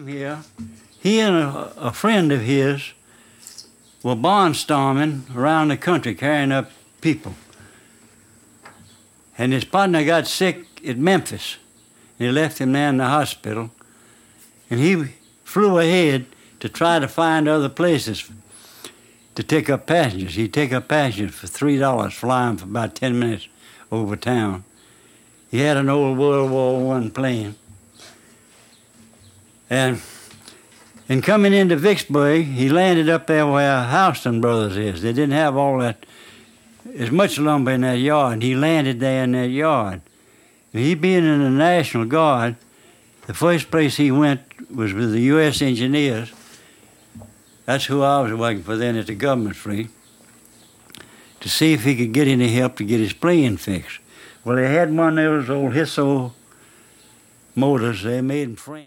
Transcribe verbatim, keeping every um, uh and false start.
here, he and a, a friend of his were barnstorming around the country carrying up people. And his partner got sick at Memphis. They left him there in the hospital. And he flew ahead to try to find other places to take up passengers. He'd take up passengers for three dollars, flying for about ten minutes over town. He had an old World War One plane. And in coming into Vicksburg, he landed up there where Houston Brothers is. They didn't have all that, as much lumber in that yard, and he landed there in that yard. And he being in the National Guard, the first place he went was with the U S Engineers. That's who I was working for then at the government free, to see if he could get any help to get his plane fixed. Well, they had one of those old Hisso motors they made in France.